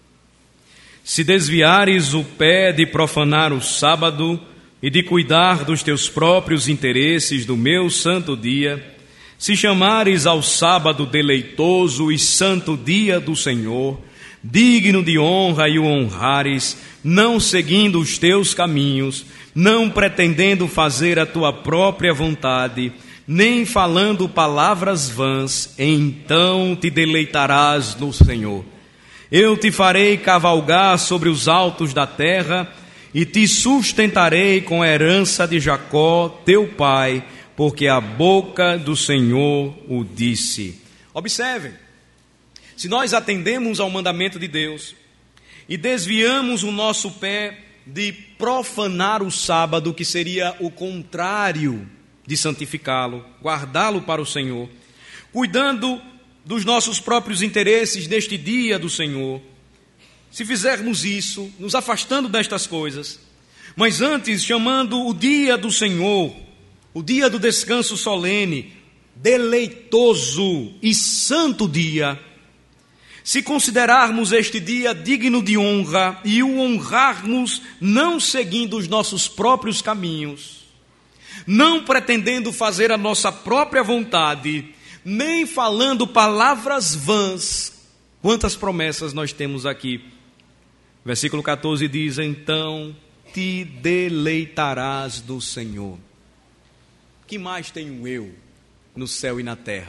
Speaker 1: Se desviares o pé de profanar o sábado e de cuidar dos teus próprios interesses do meu santo dia, se chamares ao sábado deleitoso e santo dia do Senhor, digno de honra e o honrares, não seguindo os teus caminhos, não pretendendo fazer a tua própria vontade, nem falando palavras vãs, então te deleitarás no Senhor. Eu te farei cavalgar sobre os altos da terra e te sustentarei com a herança de Jacó, teu pai, porque a boca do Senhor o disse. Observem, se nós atendemos ao mandamento de Deus e desviamos o nosso pé de profanar o sábado, que seria o contrário de santificá-lo, guardá-lo para o Senhor, cuidando dos nossos próprios interesses neste dia do Senhor, se fizermos isso, nos afastando destas coisas, mas antes chamando o dia do Senhor, o dia do descanso solene, deleitoso e santo dia, se considerarmos este dia digno de honra e o honrarmos não seguindo os nossos próprios caminhos, não pretendendo fazer a nossa própria vontade, nem falando palavras vãs. Quantas promessas nós temos aqui? Versículo quatorze diz, então te deleitarás do Senhor. Que mais tenho eu no céu e na terra?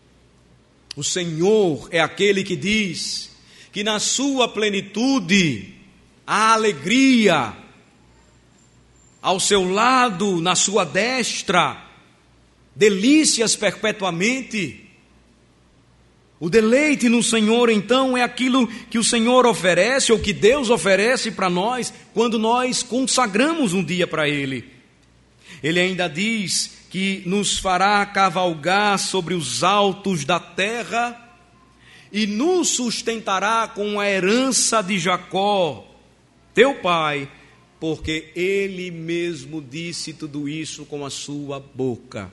Speaker 1: O Senhor é aquele que diz que na sua plenitude há alegria, ao seu lado, na sua destra, delícias perpetuamente. O deleite no Senhor, então, é aquilo que o Senhor oferece, ou que Deus oferece para nós, quando nós consagramos um dia para Ele. Ele ainda diz que nos fará cavalgar sobre os altos da terra e nos sustentará com a herança de Jacó, teu pai, porque Ele mesmo disse tudo isso com a sua boca.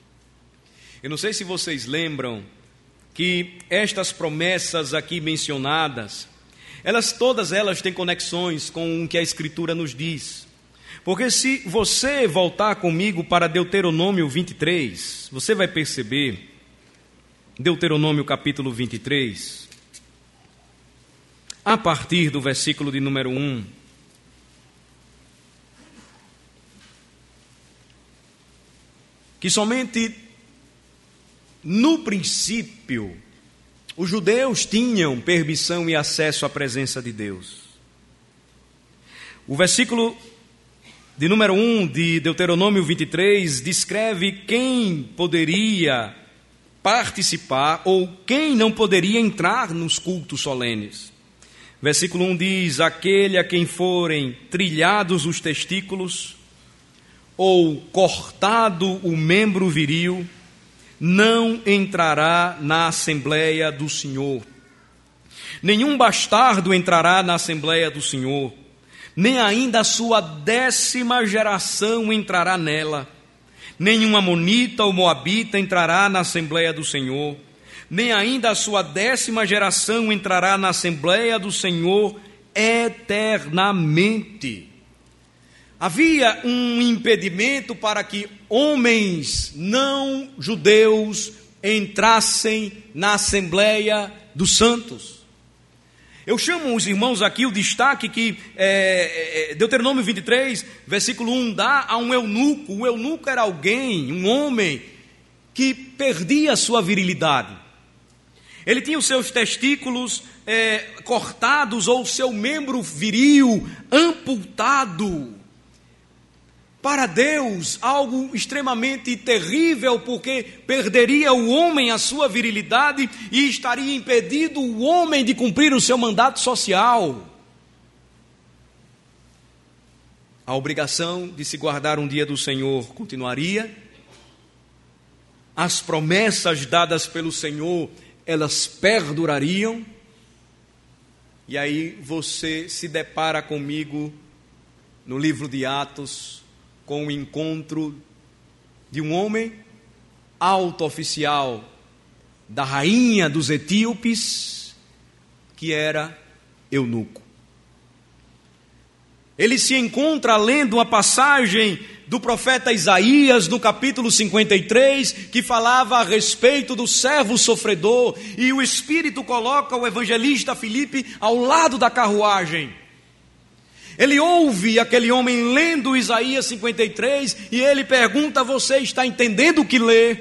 Speaker 1: Eu não sei se vocês lembram que estas promessas aqui mencionadas, elas todas elas têm conexões com o que a Escritura nos diz. Porque se você voltar comigo para Deuteronômio vinte e três, você vai perceber, Deuteronômio capítulo vinte e três, a partir do versículo de número um, que somente no princípio os judeus tinham permissão e acesso à presença de Deus. O versículo de número um de Deuteronômio vinte e três descreve quem poderia participar ou quem não poderia entrar nos cultos solenes. Versículo um diz, aquele a quem forem trilhados os testículos ou cortado o membro viril, não entrará na Assembleia do Senhor. Nenhum bastardo entrará na Assembleia do Senhor, nem ainda a sua décima geração entrará nela. Nenhum amonita ou moabita entrará na Assembleia do Senhor, nem ainda a sua décima geração entrará na Assembleia do Senhor eternamente. Havia um impedimento para que homens não judeus entrassem na Assembleia dos Santos. Eu chamo os irmãos aqui o destaque que é, é, Deuteronômio vinte e três, versículo um, dá a um eunuco. O eunuco era alguém, um homem, que perdia a sua virilidade. Ele tinha os seus testículos é, cortados ou o seu membro viril amputado. Para Deus, algo extremamente terrível, porque perderia o homem a sua virilidade e estaria impedido o homem de cumprir o seu mandato social. A obrigação de se guardar um dia do Senhor continuaria. As promessas dadas pelo Senhor, elas perdurariam. E aí você se depara comigo no livro de Atos, com o encontro de um homem alto oficial da rainha dos etíopes, que era eunuco. Ele se encontra lendo uma passagem do profeta Isaías, no capítulo cinquenta e três, que falava a respeito do servo sofredor, e o Espírito coloca o evangelista Filipe ao lado da carruagem. Ele ouve aquele homem lendo Isaías cinquenta e três e ele pergunta: você está entendendo o que lê?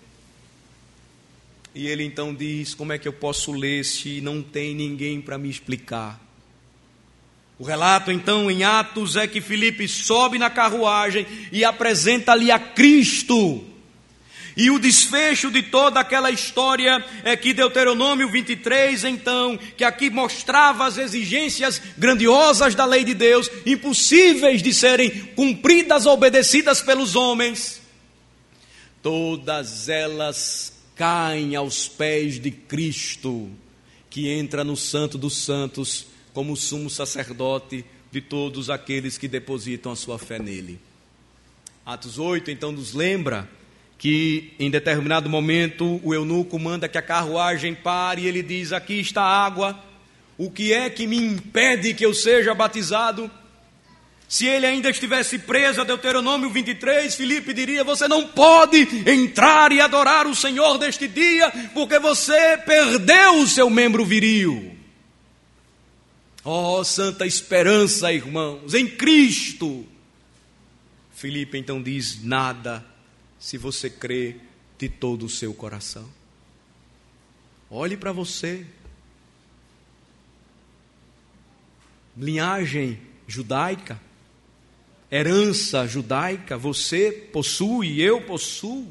Speaker 1: E ele então diz: como é que eu posso ler se não tem ninguém para me explicar? O relato então em Atos é que Filipe sobe na carruagem e apresenta-lhe a Cristo. E o desfecho de toda aquela história é que Deuteronômio vinte e três, então, que aqui mostrava as exigências grandiosas da lei de Deus, impossíveis de serem cumpridas ou obedecidas pelos homens, todas elas caem aos pés de Cristo, que entra no Santo dos Santos como sumo sacerdote de todos aqueles que depositam a sua fé nele. Atos oito, então, nos lembra que em determinado momento o eunuco manda que a carruagem pare e ele diz: aqui está a água, o que é que me impede que eu seja batizado? Se ele ainda estivesse preso a Deuteronômio vinte e três, Filipe diria: você não pode entrar e adorar o Senhor neste dia, porque você perdeu o seu membro viril. Oh, santa esperança, irmãos, em Cristo. Filipe então diz: nada, se você crê de todo o seu coração. Olhe para você. Linhagem judaica, herança judaica, você possui, eu possuo.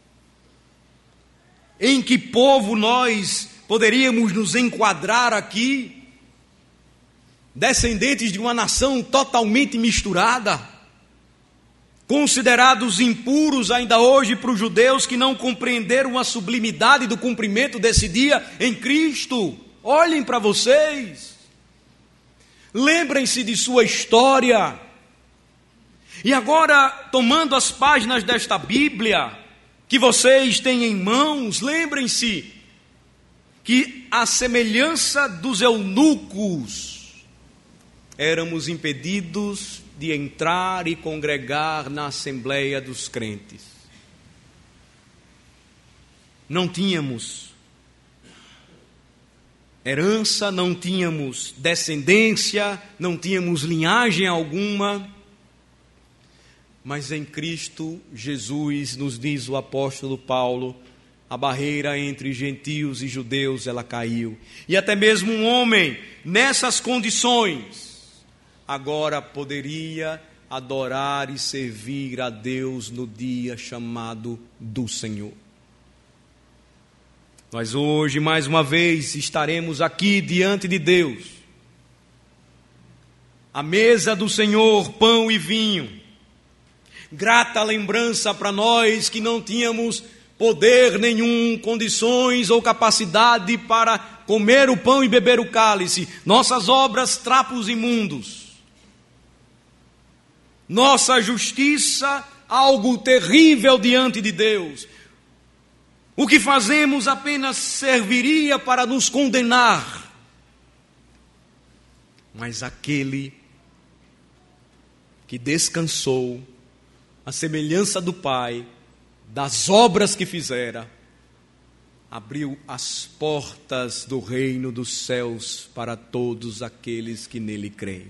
Speaker 1: Em que povo nós poderíamos nos enquadrar aqui? Descendentes de uma nação totalmente misturada, considerados impuros ainda hoje para os judeus que não compreenderam a sublimidade do cumprimento desse dia em Cristo. Olhem para vocês, lembrem-se de sua história. E agora, tomando as páginas desta Bíblia que vocês têm em mãos, lembrem-se que a semelhança dos eunucos, éramos impedidos de entrar e congregar na Assembleia dos crentes. Não tínhamos herança, não tínhamos descendência, não tínhamos linhagem alguma, mas em Cristo Jesus, nos diz o apóstolo Paulo, a barreira entre gentios e judeus, ela caiu. E até mesmo um homem nessas condições agora poderia adorar e servir a Deus no dia chamado do Senhor. Nós hoje, mais uma vez, estaremos aqui diante de Deus, à mesa do Senhor, pão e vinho. Grata lembrança para nós que não tínhamos poder nenhum, condições ou capacidade para comer o pão e beber o cálice. Nossas obras, trapos imundos. nossa justiça algo terrível diante de Deus. O que fazemos apenas serviria para nos condenar. Mas aquele que descansou, à semelhança do Pai, das obras que fizera, abriu as portas do reino dos céus para todos aqueles que nele creem.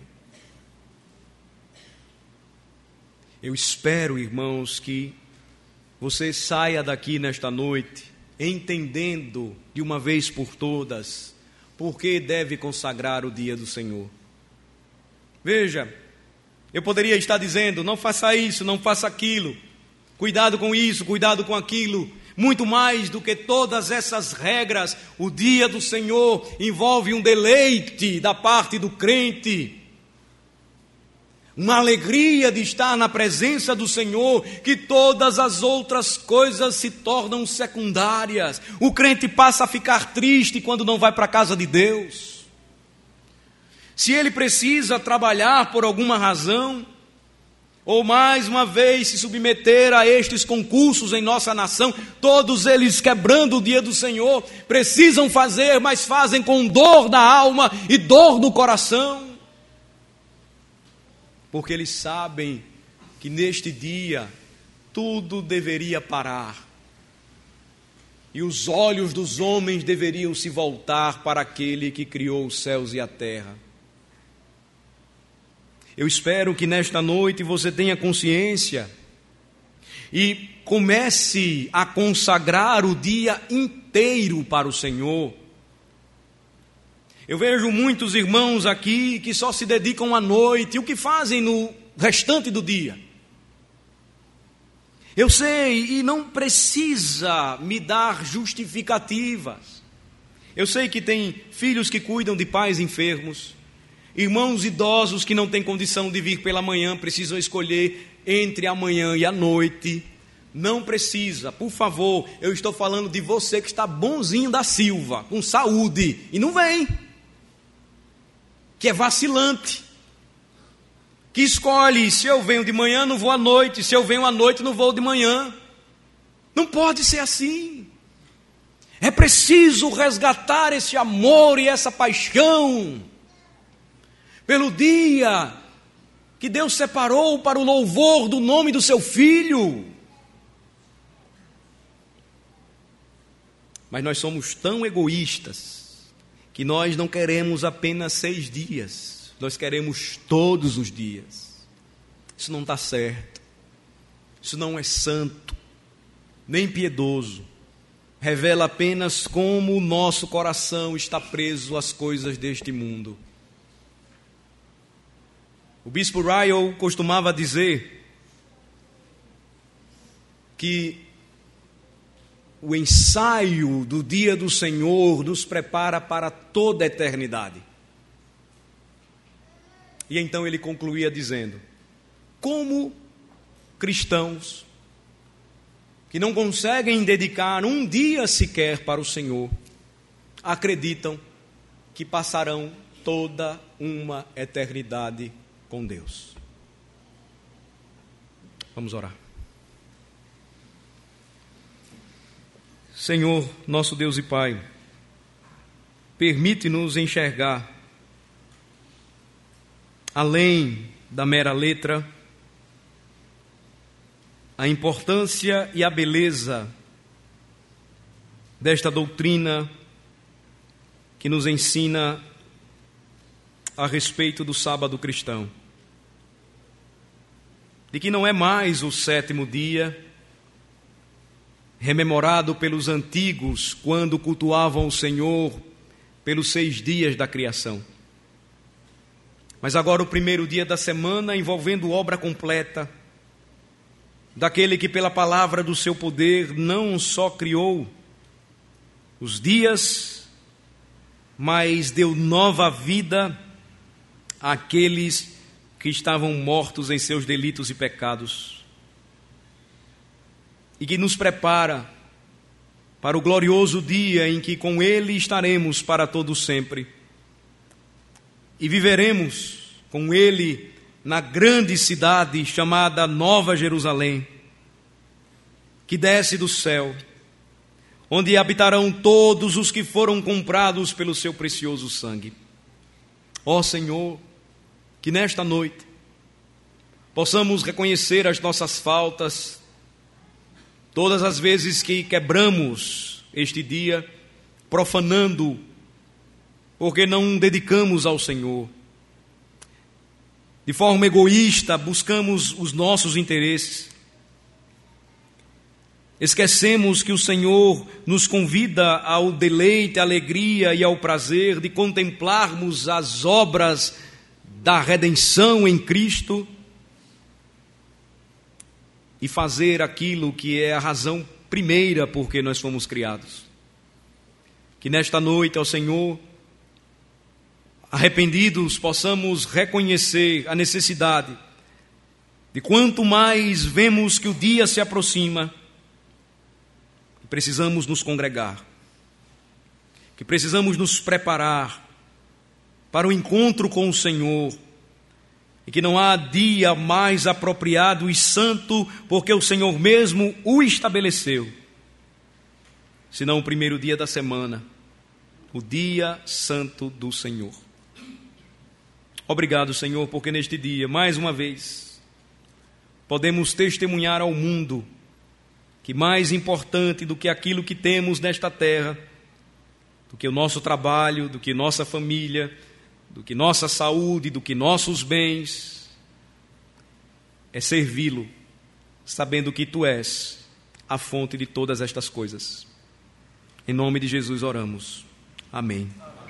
Speaker 1: Eu espero, irmãos, que você saia daqui nesta noite entendendo de uma vez por todas por que deve consagrar o dia do Senhor. Veja, eu poderia estar dizendo, não faça isso, não faça aquilo, cuidado com isso, cuidado com aquilo. Muito mais do que todas essas regras, o dia do Senhor envolve um deleite da parte do crente, uma alegria de estar na presença do Senhor, que todas as outras coisas se tornam secundárias. O crente passa a ficar triste quando não vai para a casa de Deus. Se ele precisa trabalhar por alguma razão, ou mais uma vez se submeter a estes concursos em nossa nação, todos eles quebrando o dia do Senhor, precisam fazer, mas fazem com dor na alma e dor no coração, porque eles sabem que neste dia tudo deveria parar, e os olhos dos homens deveriam se voltar para aquele que criou os céus e a terra. Eu espero que nesta noite você tenha consciência e comece a consagrar o dia inteiro para o Senhor. Eu vejo muitos irmãos aqui que só se dedicam à noite. E o que fazem no restante do dia? Eu sei, e não precisa me dar justificativas. Eu sei que tem filhos que cuidam de pais enfermos, irmãos idosos que não têm condição de vir pela manhã, precisam escolher entre a manhã e a noite. Não precisa, por favor, eu estou falando de você que está bonzinho da Silva, com saúde, e não vem, que é vacilante, que escolhe, se eu venho de manhã não vou à noite, se eu venho à noite não vou de manhã. Não pode ser assim. É preciso resgatar esse amor e essa paixão pelo dia que Deus separou para o louvor do nome do seu Filho. Mas nós somos tão egoístas que nós não queremos apenas seis dias, nós queremos todos os dias. Isso não está certo, isso não é santo, nem piedoso. Revela apenas como o nosso coração está preso às coisas deste mundo. O bispo Ryle costumava dizer que o ensaio do dia do Senhor nos prepara para toda a eternidade. E então ele concluía dizendo: como cristãos que não conseguem dedicar um dia sequer para o Senhor, acreditam que passarão toda uma eternidade com Deus. Vamos orar. Senhor, nosso Deus e Pai, permite-nos enxergar além da mera letra a importância e a beleza desta doutrina que nos ensina a respeito do sábado cristão, de que não é mais o sétimo dia, rememorado pelos antigos quando cultuavam o Senhor pelos seis dias da criação, mas agora o primeiro dia da semana, envolvendo obra completa daquele que pela palavra do seu poder não só criou os dias, mas deu nova vida àqueles que estavam mortos em seus delitos e pecados, e que nos prepara para o glorioso dia em que com Ele estaremos para todo sempre, e viveremos com Ele na grande cidade chamada Nova Jerusalém, que desce do céu, onde habitarão todos os que foram comprados pelo seu precioso sangue. Ó Senhor, que nesta noite possamos reconhecer as nossas faltas, todas as vezes que quebramos este dia, profanando, porque não dedicamos ao Senhor. De forma egoísta, buscamos os nossos interesses. Esquecemos que o Senhor nos convida ao deleite, à alegria e ao prazer de contemplarmos as obras da redenção em Cristo e fazer aquilo que é a razão primeira por que nós fomos criados. Que nesta noite, ao Senhor, arrependidos, possamos reconhecer a necessidade de quanto mais vemos que o dia se aproxima, que precisamos nos congregar, que precisamos nos preparar para o encontro com o Senhor, e que não há dia mais apropriado e santo, porque o Senhor mesmo o estabeleceu, senão o primeiro dia da semana, o dia santo do Senhor. Obrigado, Senhor, porque neste dia, mais uma vez, podemos testemunhar ao mundo que mais importante do que aquilo que temos nesta terra, do que o nosso trabalho, do que nossa família, do que nossa saúde, do que nossos bens, é servi-lo, sabendo que Tu és a fonte de todas estas coisas. Em nome de Jesus oramos. Amém.